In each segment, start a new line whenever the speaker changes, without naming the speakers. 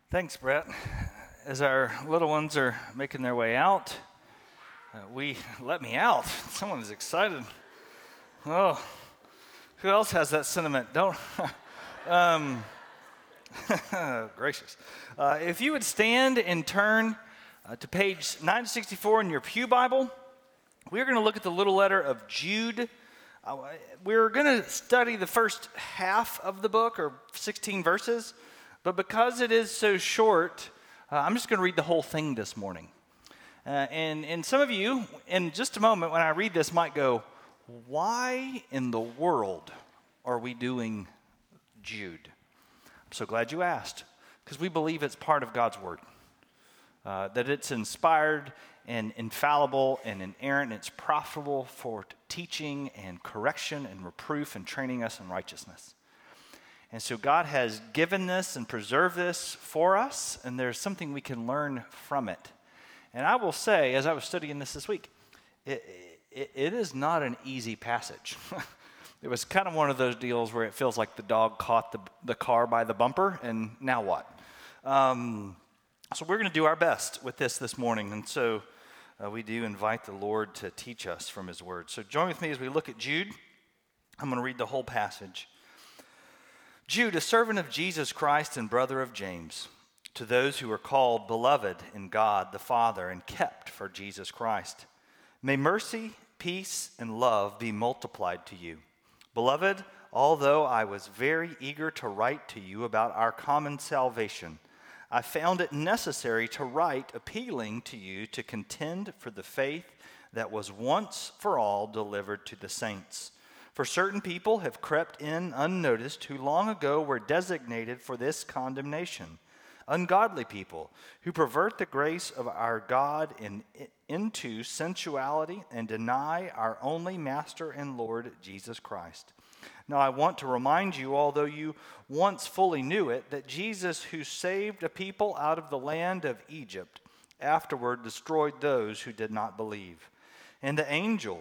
Thanks, Brett. As our little ones are making their way out, let me out. Someone is excited. Oh, who else has that sentiment? Don't. um, Gracious. If you would stand and turn to page 964 in your Pew Bible, we're going to look at the little letter of Jude. We're going to study the first half of the book, or 16 verses, but because it is so short, I'm just going to read the whole thing this morning. And some of you, in just a moment when I read this, might go, why in the world are we doing Jude? I'm so glad you asked, because we believe it's part of God's Word, that it's inspired and infallible and inerrant, and it's profitable for teaching and correction and reproof and training us in righteousness. And so God has given this and preserved this for us, and there's something we can learn from it. And I will say, as I was studying this week, it is not an easy passage. It was kind of one of those deals where it feels like the dog caught the car by the bumper, and now what? So we're going to do our best with this morning, and so we do invite the Lord to teach us from His Word. So join with me as we look at Jude. I'm going to read the whole passage. Jude, a servant of Jesus Christ and brother of James, to those who are called beloved in God the Father and kept for Jesus Christ. May mercy, peace, and love be multiplied to you. Beloved, although I was very eager to write to you about our common salvation, I found it necessary to write appealing to you to contend for the faith that was once for all delivered to the saints. For certain people have crept in unnoticed who long ago were designated for this condemnation. Ungodly people who pervert the grace of our God into sensuality and deny our only Master and Lord Jesus Christ. Now I want to remind you, although you once fully knew it, that Jesus, who saved a people out of the land of Egypt, afterward destroyed those who did not believe. And the angels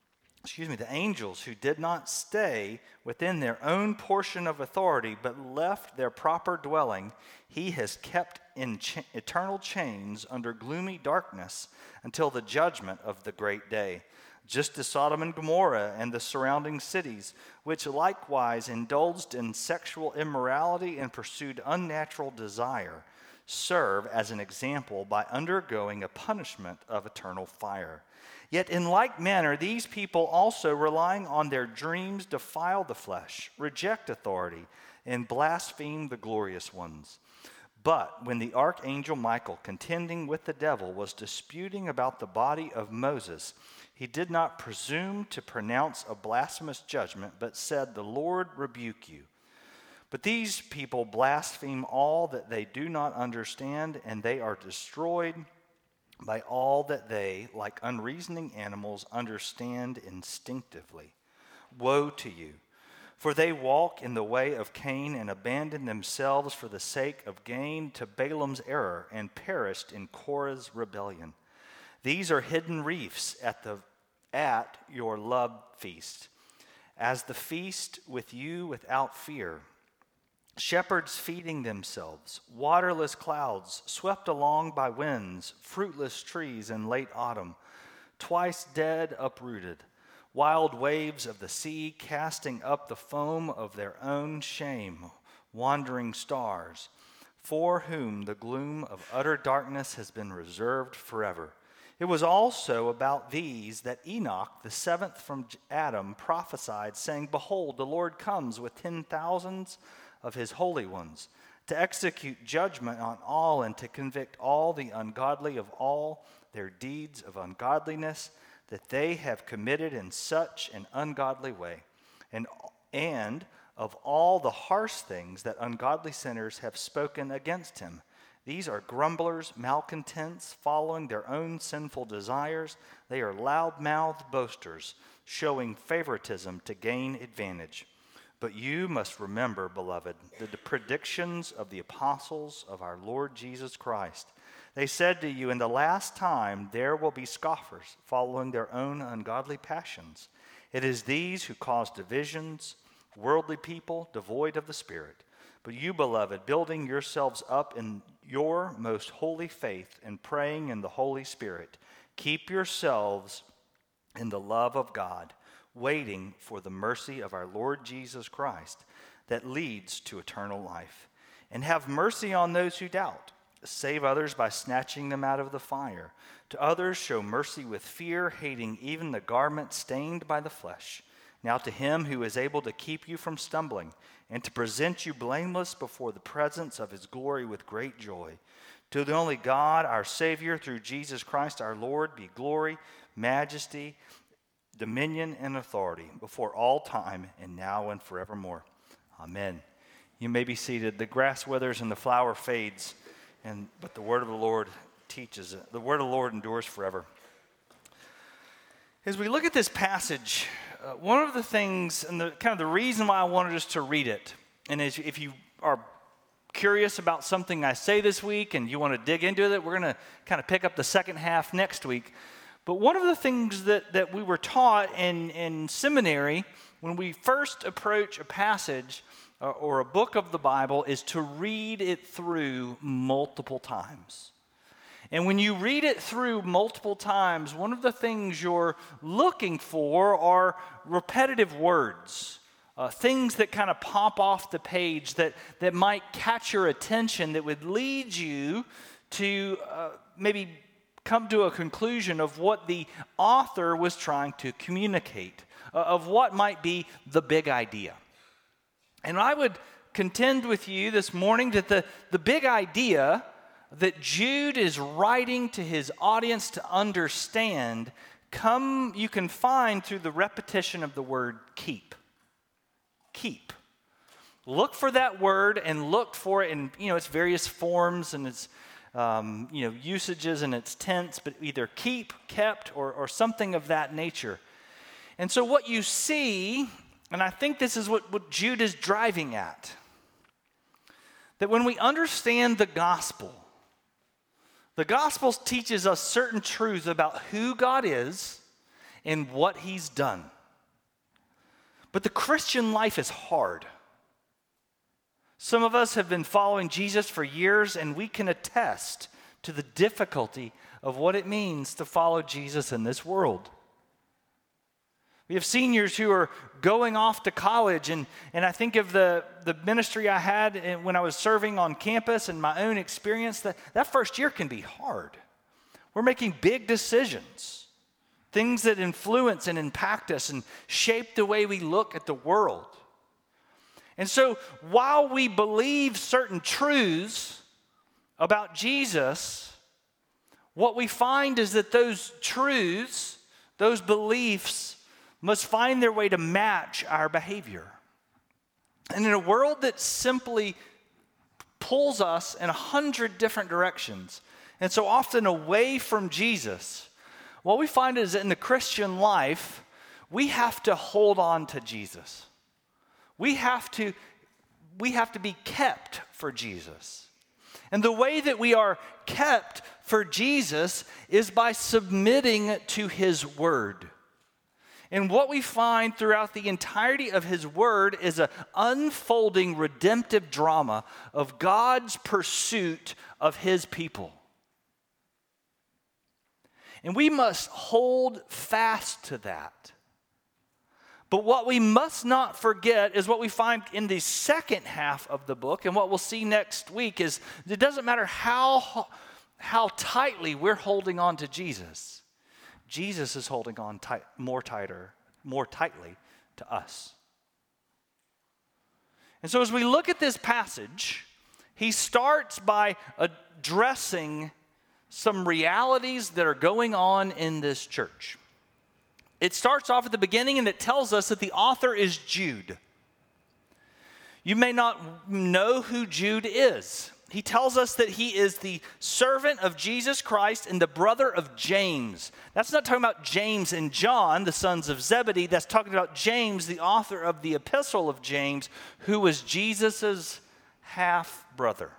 who did not stay within their own portion of authority, but left their proper dwelling, he has kept in eternal chains under gloomy darkness until the judgment of the great day. Just as Sodom and Gomorrah and the surrounding cities, which likewise indulged in sexual immorality and pursued unnatural desire, serve as an example by undergoing a punishment of eternal fire. Yet in like manner, these people also, relying on their dreams, defile the flesh, reject authority, and blaspheme the glorious ones. But when the archangel Michael, contending with the devil, was disputing about the body of Moses, he did not presume to pronounce a blasphemous judgment, but said, "The Lord rebuke you." But these people blaspheme all that they do not understand, and they are destroyed by all that they, like unreasoning animals, understand instinctively. Woe to you, for they walk in the way of Cain and abandon themselves for the sake of gain to Balaam's error and perished in Korah's rebellion. These are hidden reefs at your love feast, as the feast with you without fear. Shepherds feeding themselves, waterless clouds swept along by winds, fruitless trees in late autumn, twice dead uprooted, wild waves of the sea casting up the foam of their own shame, wandering stars, for whom the gloom of utter darkness has been reserved forever. It was also about these that Enoch, the seventh from Adam, prophesied, saying, "Behold, the Lord comes with 10,000s of his holy ones, to execute judgment on all and to convict all the ungodly of all their deeds of ungodliness that they have committed in such an ungodly way, and of all the harsh things that ungodly sinners have spoken against him. These are grumblers, malcontents, following their own sinful desires. They are loud-mouthed boasters, showing favoritism to gain advantage. But you must remember, beloved, the predictions of the apostles of our Lord Jesus Christ. They said to you, in the last time there will be scoffers, following their own ungodly passions. It is these who cause divisions, worldly people devoid of the Spirit. But you, beloved, building yourselves up in your most holy faith and praying in the Holy Spirit, keep yourselves in the love of God, waiting for the mercy of our Lord Jesus Christ that leads to eternal life. And have mercy on those who doubt. Save others by snatching them out of the fire. To others show mercy with fear, hating even the garment stained by the flesh. Now to him who is able to keep you from stumbling and to present you blameless before the presence of his glory with great joy. To the only God, our Savior, through Jesus Christ our Lord, be glory, majesty, dominion, and authority before all time and now and forevermore. Amen. You may be seated. The grass withers and the flower fades, but the word of the Lord teaches it. The word of the Lord endures forever. As we look at this passage, one of the things, and the reason why I wanted us to read it, and if you are curious about something I say this week and you want to dig into it, we're going to kind of pick up the second half next week. But one of the things that we were taught in seminary when we first approach a passage or a book of the Bible is to read it through multiple times. And when you read it through multiple times, one of the things you're looking for are repetitive words, things that kind of pop off the page that might catch your attention, that would lead you to maybe come to a conclusion of what the author was trying to communicate, of what might be the big idea. And I would contend with you this morning that the big idea that Jude is writing to his audience to understand, you can find through the repetition of the word keep. Keep. Look for that word and look for it in its various forms and its usages and its tense, but either keep, kept, or something of that nature. And so what you see, and I think this is what Jude is driving at, that when we understand the gospel teaches us certain truths about who God is and what he's done. But the Christian life is hard. Some of us have been following Jesus for years, and we can attest to the difficulty of what it means to follow Jesus in this world. We have seniors who are going off to college, and I think of the ministry I had when I was serving on campus and my own experience, that first year can be hard. We're making big decisions, things that influence and impact us and shape the way we look at the world. And so while we believe certain truths about Jesus, what we find is that those truths, those beliefs, must find their way to match our behavior. And in a world that simply pulls us in 100 different directions, and so often away from Jesus, what we find is that in the Christian life, we have to hold on to Jesus. We have to be kept for Jesus. And the way that we are kept for Jesus is by submitting to his word. And what we find throughout the entirety of his word is an unfolding redemptive drama of God's pursuit of his people. And we must hold fast to that. But what we must not forget is what we find in the second half of the book, and what we'll see next week is it doesn't matter how tightly we're holding on to Jesus. Jesus is holding on more tightly to us. And so as we look at this passage, he starts by addressing some realities that are going on in this church. It starts off at the beginning and it tells us that the author is Jude. You may not know who Jude is. He tells us that he is the servant of Jesus Christ and the brother of James. That's not talking about James and John, the sons of Zebedee. That's talking about James, the author of the epistle of James, who was Jesus' half-brother.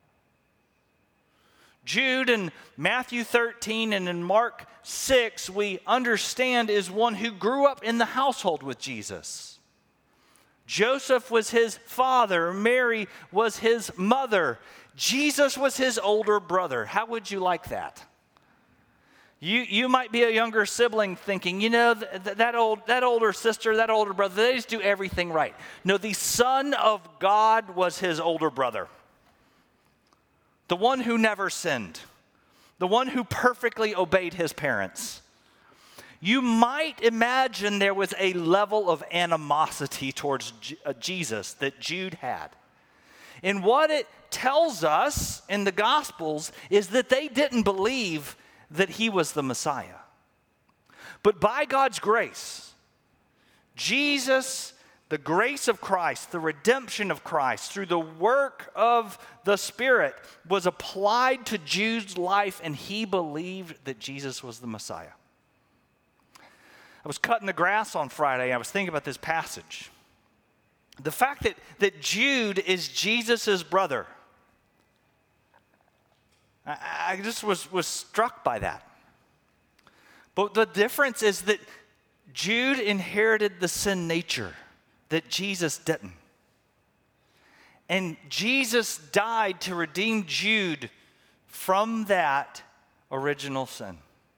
Jude in Matthew 13 and in Mark 6, we understand is one who grew up in the household with Jesus. Joseph was his father. Mary was his mother. Jesus was his older brother. How would you like that? You might be a younger sibling thinking, that older sister, that older brother, they just do everything right. No, the Son of God was his older brother. The one who never sinned. The one who perfectly obeyed his parents. You might imagine there was a level of animosity towards Jesus that Jude had. And what it tells us in the Gospels is that they didn't believe that he was the Messiah. But by God's grace, Jesus, the grace of Christ, the redemption of Christ, through the work of the Spirit, was applied to Jude's life, and he believed that Jesus was the Messiah. I was cutting the grass on Friday. I was thinking about this passage. The fact that Jude is Jesus' brother. I just was struck by that. But the difference is that Jude inherited the sin nature that Jesus didn't. And Jesus died to redeem Jude from that original sin.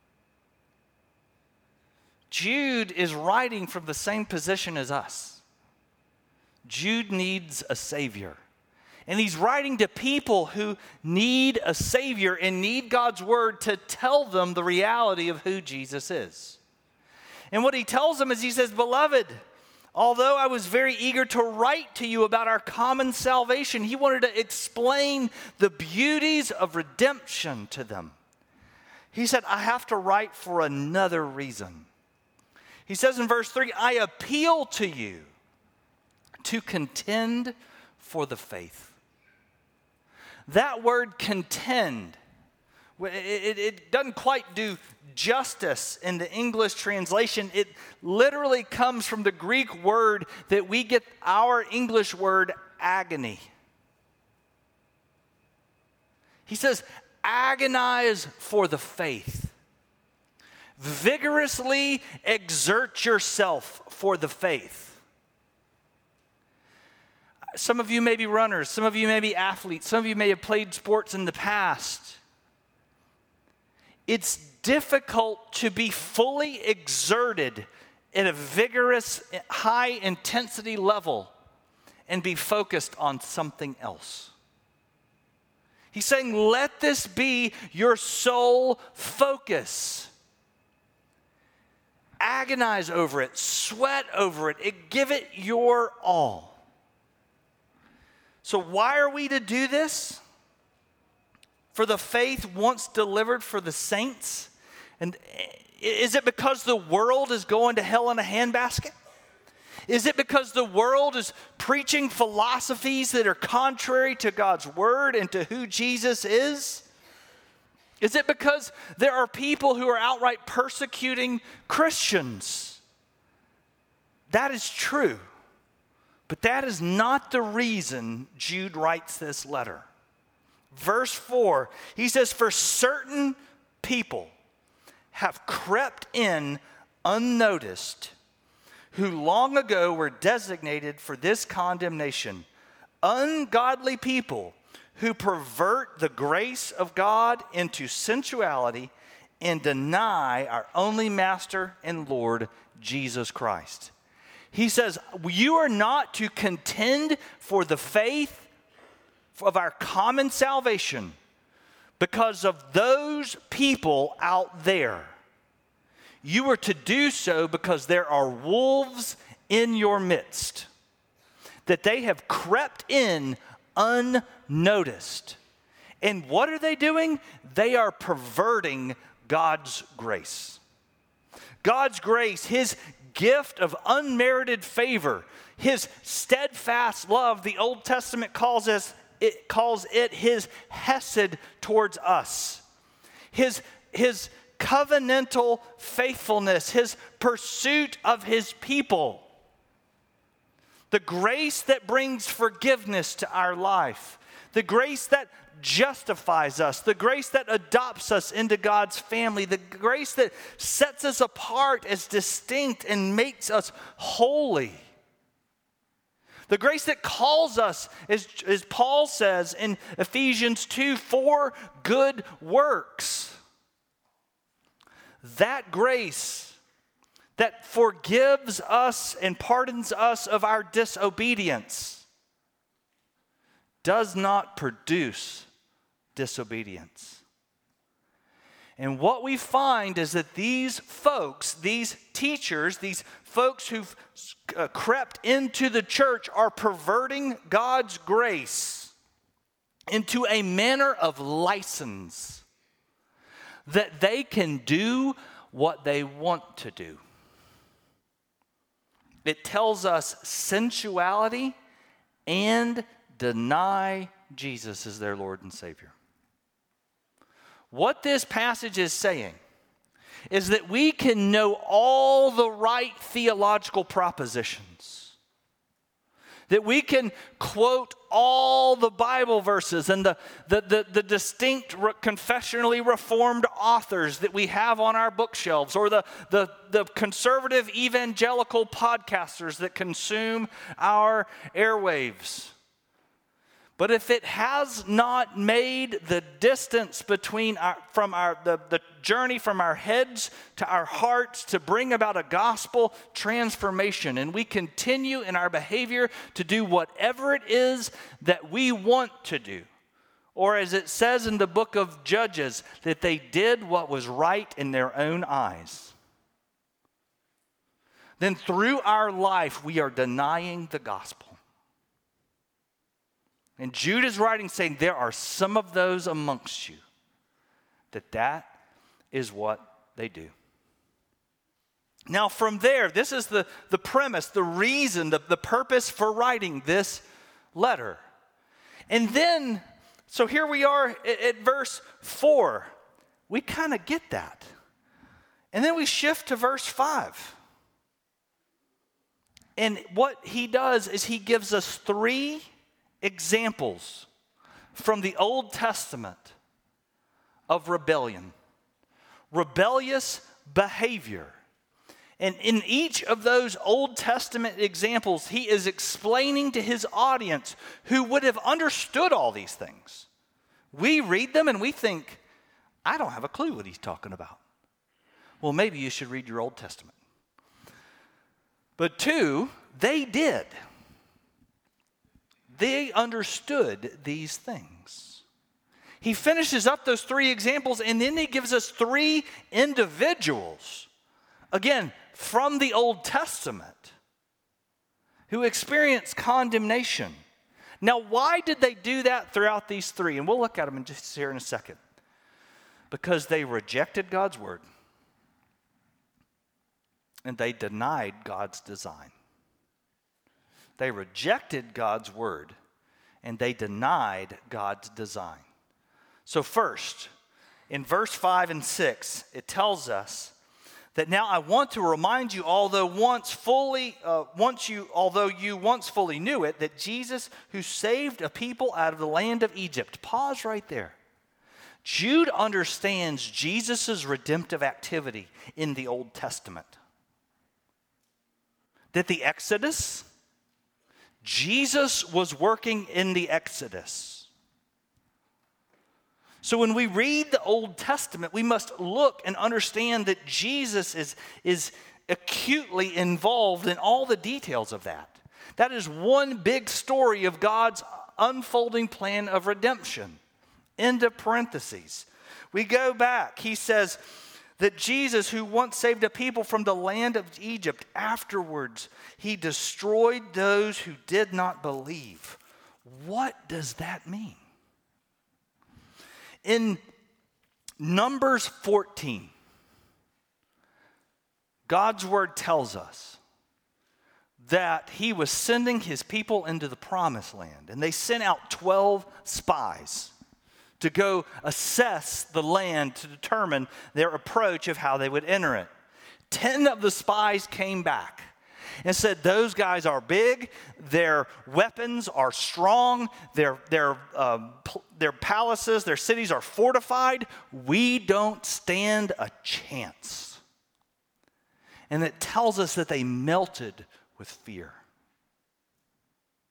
Jude is writing from the same position as us. Jude needs a Savior. And he's writing to people who need a Savior and need God's word to tell them the reality of who Jesus is. And what he tells them is he says, "Beloved, although I was very eager to write to you about our common salvation," he wanted to explain the beauties of redemption to them. He said, "I have to write for another reason." He says in verse 3, "I appeal to you to contend for the faith." That word contend, it doesn't quite do justice in the English translation. It literally comes from the Greek word that we get our English word agony. He says, agonize for the faith. Vigorously exert yourself for the faith. Some of you may be runners. Some of you may be athletes. Some of you may have played sports in the past. It's difficult to be fully exerted at a vigorous, high-intensity level and be focused on something else. He's saying, let this be your sole focus. Agonize over it. Sweat over it. Give it your all. So why are we to do this? For the faith once delivered for the saints? And is it because the world is going to hell in a handbasket? Is it because the world is preaching philosophies that are contrary to God's word and to who Jesus is? Is it because there are people who are outright persecuting Christians? That is true. But that is not the reason Jude writes this letter. Verse 4, he says, "For certain people have crept in unnoticed, who long ago were designated for this condemnation, ungodly people who pervert the grace of God into sensuality and deny our only Master and Lord, Jesus Christ." He says, you are not to contend for the faith of our common salvation because of those people out there. You are to do so because there are wolves in your midst, that they have crept in unnoticed. And what are they doing? They are perverting God's grace. God's grace, his gift of unmerited favor, his steadfast love. The Old Testament calls it his hesed towards us. His covenantal faithfulness, his pursuit of his people. The grace that brings forgiveness to our life. The grace that justifies us, the grace that adopts us into God's family, the grace that sets us apart as distinct and makes us holy. The grace that calls us, as Paul says in Ephesians 2, for good works. That grace that forgives us and pardons us of our disobedience does not produce disobedience. And what we find is that these folks, these teachers, these folks who've crept into the church are perverting God's grace into a manner of license that they can do what they want to do. It tells us sensuality and deny Jesus as their Lord and Savior. What this passage is saying is that we can know all the right theological propositions, that we can quote all the Bible verses and the distinct confessionally reformed authors that we have on our bookshelves, or the conservative evangelical podcasters that consume our airwaves. But if it has not made the distance between the journey from our heads to our hearts to bring about a gospel transformation, and we continue in our behavior to do whatever it is that we want to do, or as it says in the book of Judges, that they did what was right in their own eyes, then through our life we are denying the gospel. And Jude is writing saying there are some of those amongst you that is what they do. Now from there, this is the premise, the reason, the purpose for writing this letter. And then, so here we are at verse 4. We kind of get that. And then we shift to verse 5. And what he does is he gives us 3 examples from the Old Testament of rebellion, rebellious behavior. And in each of those Old Testament examples, he is explaining to his audience who would have understood all these things. We read them and we think, I don't have a clue what he's talking about. Well, maybe you should read your Old Testament. But 2, they did. They understood these things. He finishes up those 3 examples, and then he gives us 3 individuals, again, from the Old Testament, who experienced condemnation. Now, why did they do that throughout these 3? And we'll look at them in just here in a second. Because they rejected God's word, and they denied God's design. They rejected God's word, and they denied God's design. So first, in verse 5 and 6, it tells us that now I want to remind you, although you once fully knew it, that Jesus, who saved a people out of the land of Egypt. Pause right there. Jude understands Jesus' redemptive activity in the Old Testament. That the Exodus, Jesus was working in the Exodus. So when we read the Old Testament, we must look and understand that Jesus is acutely involved in all the details of that. That is one big story of God's unfolding plan of redemption. Into parentheses. We go back. He says that Jesus, who once saved a people from the land of Egypt, afterwards he destroyed those who did not believe. What does that mean? In Numbers 14, God's word tells us that he was sending his people into the promised land, and they sent out 12 spies to go assess the land to determine their approach of how they would enter it. 10 of the spies came back and said, those guys are big, their weapons are strong, their palaces, their cities are fortified. We don't stand a chance. And it tells us that they melted with fear.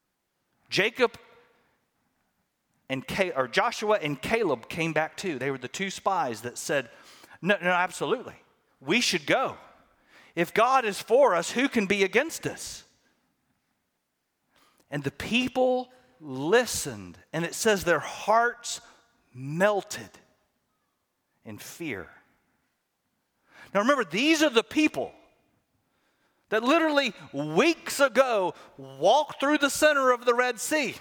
Joshua and Caleb came back too. They were the two spies that said, no, absolutely. We should go. If God is for us, who can be against us? And the people listened, and it says their hearts melted in fear. Now remember, these are the people that literally weeks ago walked through the center of the Red Sea.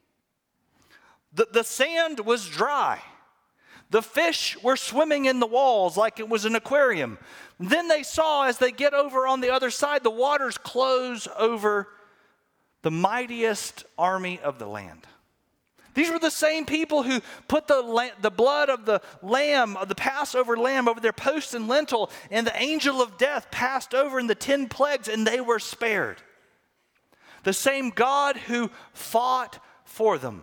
The sand was dry. The fish were swimming in the walls like it was an aquarium. Then they saw, as they get over on the other side, the waters close over the mightiest army of the land. These were the same people who put the blood of the lamb, of the Passover lamb, over their post and lintel, and the angel of death passed over in the 10 plagues, and they were spared. The same God who fought for them.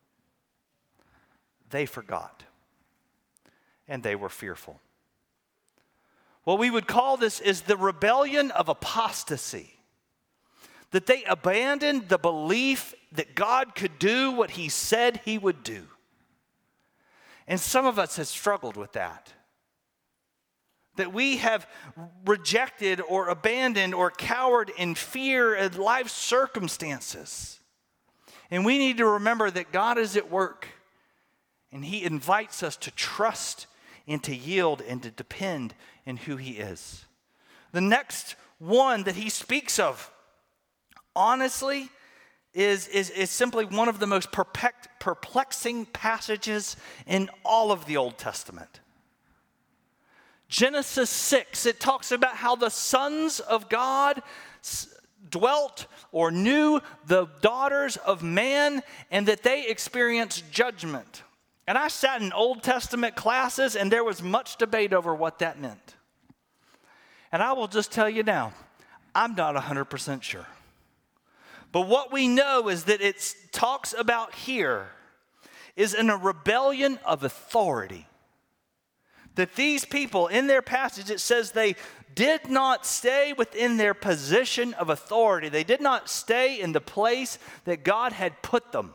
They forgot, and they were fearful. What we would call this is the rebellion of apostasy. That they abandoned the belief that God could do what he said he would do. And some of us have struggled with that. That we have rejected or abandoned or cowered in fear of life's circumstances. And we need to remember that God is at work. And he invites us to trust and to yield and to depend in who he is. The next one that he speaks of, honestly, is simply one of the most perplexing passages in all of the Old Testament. Genesis 6, it talks about how the sons of God dwelt or knew the daughters of man, and that they experienced judgment. And I sat in Old Testament classes, and there was much debate over what that meant. And I will just tell you now, I'm not 100% sure. But what we know is that it talks about here is in a rebellion of authority. That these people, in their passage, it says they did not stay within their position of authority. They did not stay in the place that God had put them.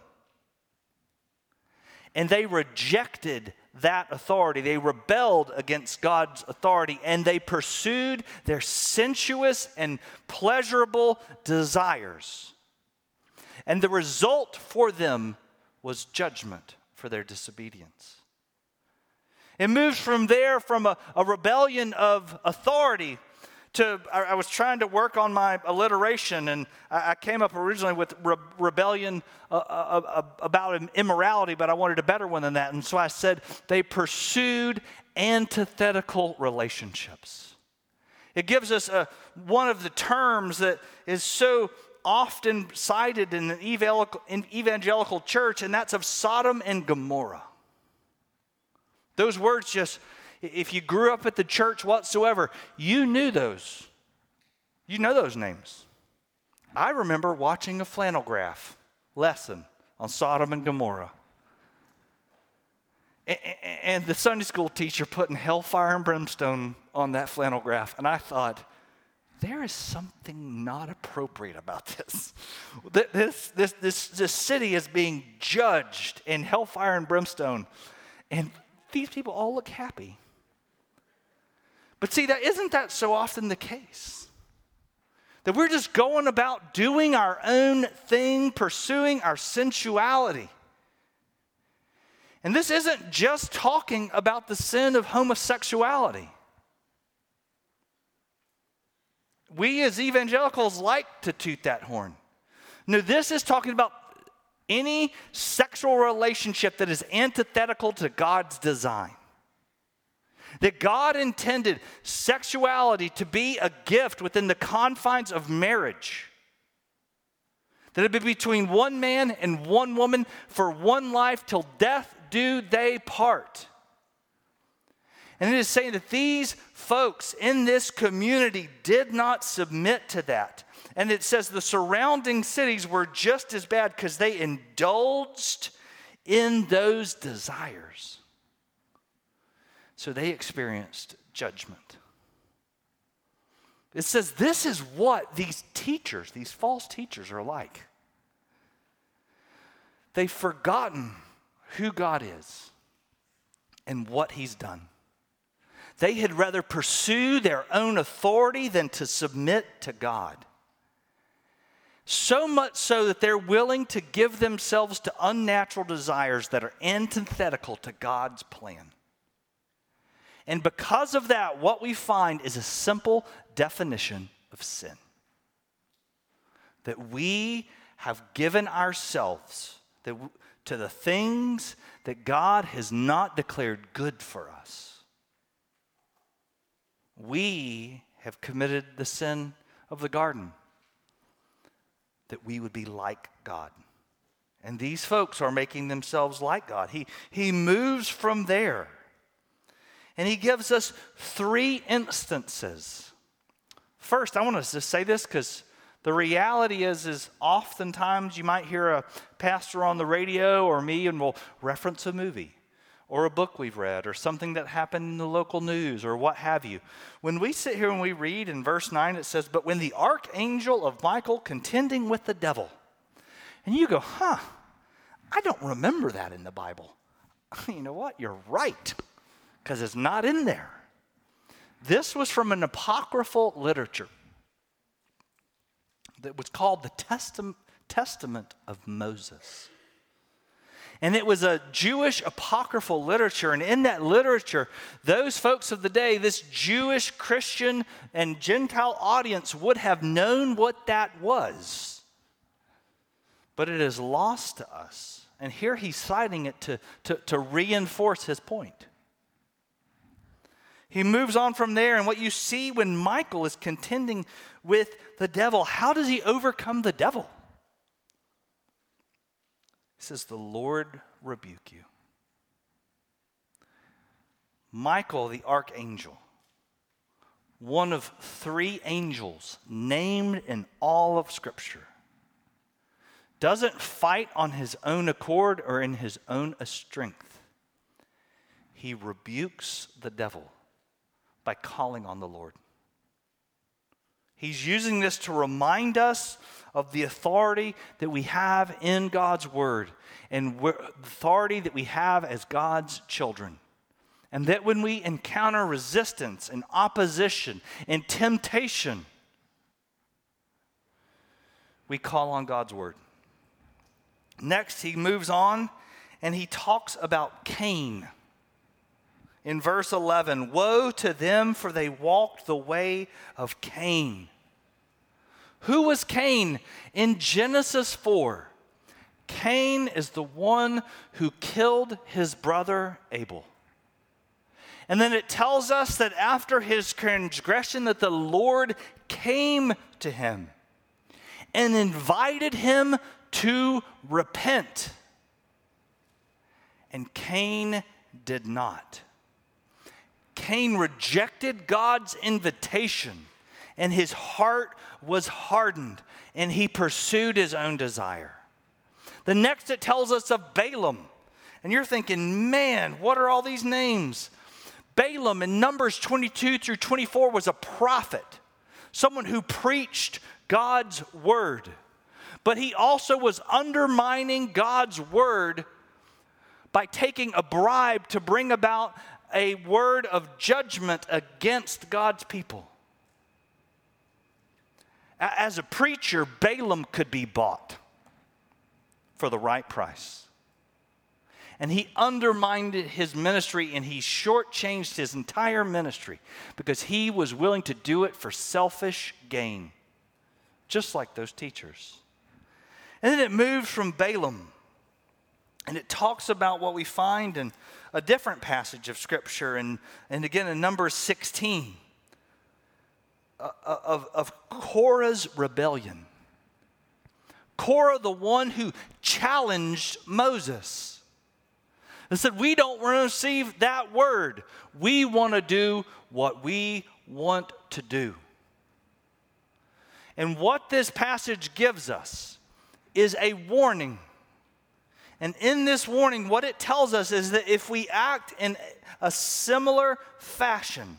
And they rejected that authority. They rebelled against God's authority, and they pursued their sensuous and pleasurable desires. And the result for them was judgment for their disobedience. It moves from there, from a rebellion of authority, to, I was trying to work on my alliteration, and I came up originally with rebellion about immorality, but I wanted a better one than that. And so I said they pursued antithetical relationships. It gives us one of the terms that is so often cited in the evangelical church, and that's of Sodom and Gomorrah. Those words just, if you grew up at the church whatsoever, you knew those. You know those names. I remember watching a flannel graph lesson on Sodom and Gomorrah. And the Sunday school teacher putting hellfire and brimstone on that flannel graph. And I thought, there is something not appropriate about this. This city is being judged in hellfire and brimstone. And these people all look happy. But see, isn't that so often the case? That we're just going about doing our own thing, pursuing our sensuality. And this isn't just talking about the sin of homosexuality. We as evangelicals like to toot that horn. No, this is talking about any sexual relationship that is antithetical to God's design. That God intended sexuality to be a gift within the confines of marriage. That it be between one man and one woman for one life till death do they part. And it is saying that these folks in this community did not submit to that. And it says the surrounding cities were just as bad because they indulged in those desires. So they experienced judgment. It says this is what these teachers, these false teachers are like. they've forgotten who God is and what he's done. They had rather pursue their own authority than to submit to God. So much so that they're willing to give themselves to unnatural desires that are antithetical to God's plan. And because of that, what we find is a simple definition of sin. That we have given ourselves to the things that God has not declared good for us. We have committed the sin of the garden, that we would be like God. And these folks are making themselves like God. He moves from there. And he gives us 3 instances. First, I want to just say this because the reality is oftentimes you might hear a pastor on the radio or me and we'll reference a movie or a book we've read or something that happened in the local news or what have you. When we sit here and we read in verse 9, it says, "But when the archangel of Michael contending with the devil." And you go, I don't remember that in the Bible. You know what? You're right, because it's not in there. This was from an apocryphal literature that was called the Testament of Moses. And it was a Jewish apocryphal literature. And in that literature, those folks of the day, this Jewish, Christian, and Gentile audience would have known what that was. But it is lost to us. And here he's citing it to reinforce his point. He moves on from there, and what you see when Michael is contending with the devil, how does he overcome the devil? He says, "The Lord rebuke you." Michael, the archangel, one of 3 angels named in all of Scripture, doesn't fight on his own accord or in his own strength. He rebukes the devil by calling on the Lord. He's using this to remind us of the authority that we have in God's word and the authority that we have as God's children. And that when we encounter resistance and opposition and temptation, we call on God's word. Next, he moves on and he talks about Cain. In verse 11, "Woe to them, for they walked the way of Cain." Who was Cain? In Genesis 4, Cain is the one who killed his brother Abel. And then it tells us that after his transgression that the Lord came to him and invited him to repent. And Cain did not. Cain rejected God's invitation, and his heart was hardened, and he pursued his own desire. The next it tells us of Balaam. And you're thinking, man, what are all these names? Balaam in Numbers 22 through 24 was a prophet, someone who preached God's word. But he also was undermining God's word by taking a bribe to bring about a word of judgment against God's people. As a preacher, Balaam could be bought for the right price. And he undermined his ministry, and he shortchanged his entire ministry because he was willing to do it for selfish gain, just like those teachers. And then it moves from Balaam, and it talks about what we find in a different passage of Scripture, and again in Numbers 16, of Korah's rebellion. Korah, the one who challenged Moses, and said, we don't want to receive that word. We want to do what we want to do. And what this passage gives us is a warning. And in this warning, what it tells us is that if we act in a similar fashion,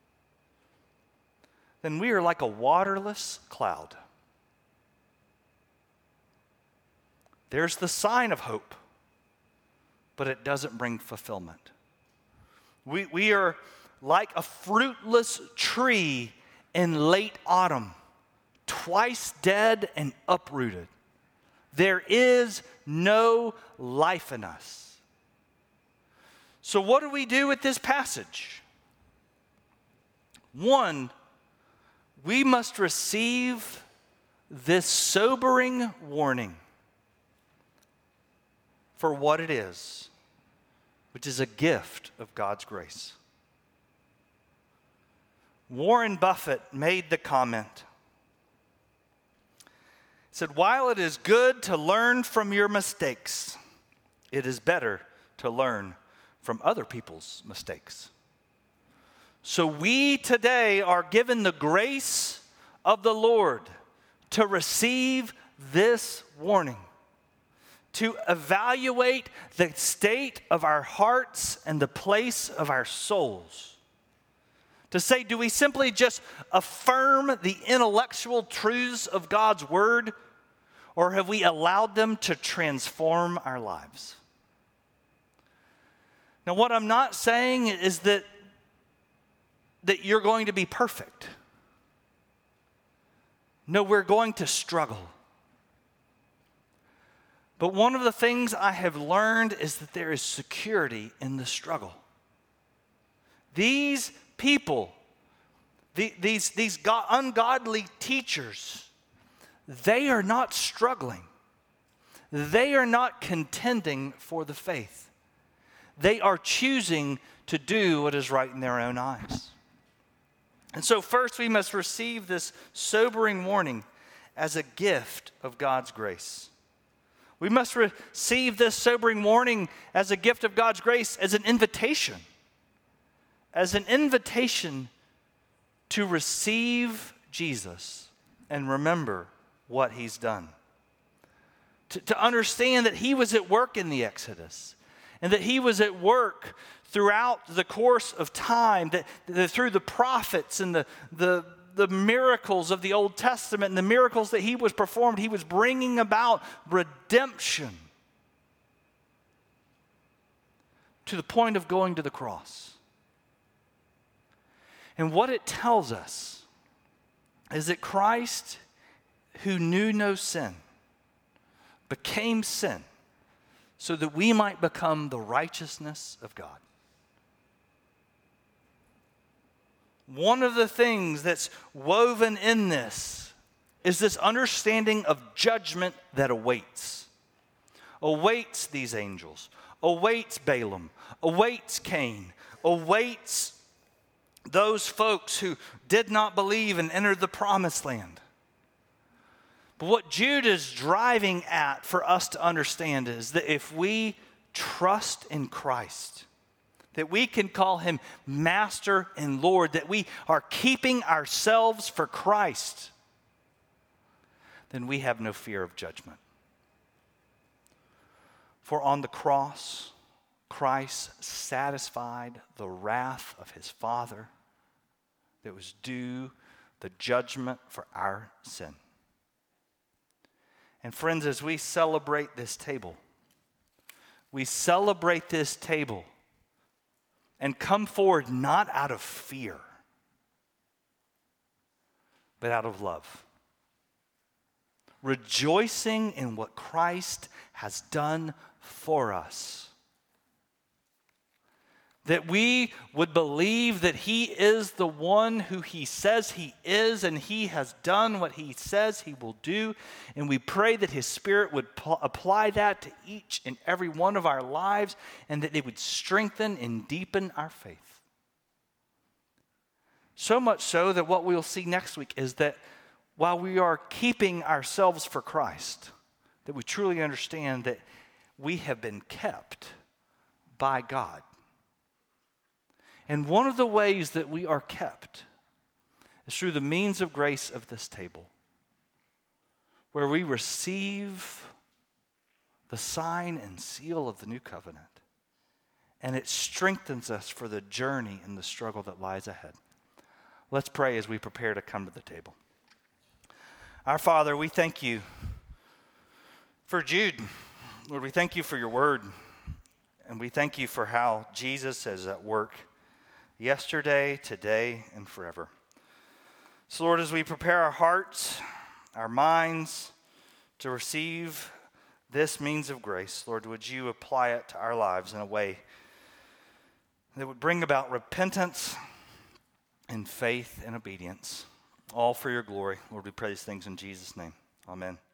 then we are like a waterless cloud. There's the sign of hope, but it doesn't bring fulfillment. We are like a fruitless tree in late autumn, twice dead and uprooted. There is no life in us. So what do we do with this passage? One, we must receive this sobering warning for what it is, which is a gift of God's grace. Warren Buffett made the comment, said, while it is good to learn from your mistakes, it is better to learn from other people's mistakes. So we today are given the grace of the Lord to receive this warning, to evaluate the state of our hearts and the place of our souls. To say, do we simply just affirm the intellectual truths of God's word, or have we allowed them to transform our lives? Now, what I'm not saying is that you're going to be perfect. No, we're going to struggle. But one of the things I have learned is that there is security in the struggle. These people, these ungodly teachers, they are not struggling. They are not contending for the faith. They are choosing to do what is right in their own eyes. And so first we must receive this sobering warning as a gift of God's grace. We must receive this sobering warning as a gift of God's grace, as an invitation to receive Jesus and remember what he's done. To understand that he was at work in the Exodus, and that he was at work throughout the course of time, that through the prophets and the miracles of the Old Testament and the miracles that he was performed, he was bringing about redemption to the point of going to the cross. And what it tells us is that Christ, who knew no sin, became sin so that we might become the righteousness of God. One of the things that's woven in this is this understanding of judgment that awaits these angels, awaits Balaam, awaits Cain, awaits those folks who did not believe and entered the promised land. But what Jude is driving at for us to understand is that if we trust in Christ, that we can call him Master and Lord, that we are keeping ourselves for Christ, then we have no fear of judgment. For on the cross, Christ satisfied the wrath of his Father that was due the judgment for our sin. And friends, as we celebrate this table and come forward not out of fear, but out of love. Rejoicing in what Christ has done for us. That we would believe that he is the one who he says he is, and he has done what he says he will do. And we pray that his Spirit would apply that to each and every one of our lives, and that it would strengthen and deepen our faith. So much so that what we'll see next week is that while we are keeping ourselves for Christ, that we truly understand that we have been kept by God. And one of the ways that we are kept is through the means of grace of this table, where we receive the sign and seal of the new covenant, and it strengthens us for the journey and the struggle that lies ahead. Let's pray as we prepare to come to the table. Our Father, we thank you for Jude. Lord, we thank you for your word, and we thank you for how Jesus is at work yesterday, today, and forever. So, Lord, as we prepare our hearts, our minds to receive this means of grace, Lord, would you apply it to our lives in a way that would bring about repentance and faith and obedience, all for your glory. Lord, we pray these things in Jesus' name. Amen.